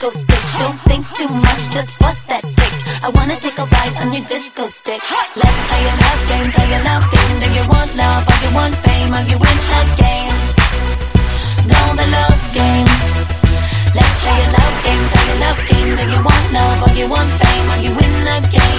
disco stick. Don't think too much, just bust that kick. I wanna take a ride on your disco stick. Let's play a love game, play a love game. Do you want love or you want fame? Are you in a game? Know the love game. Let's play a love game, play a love game. Do you want love or you want fame? Are you in a game?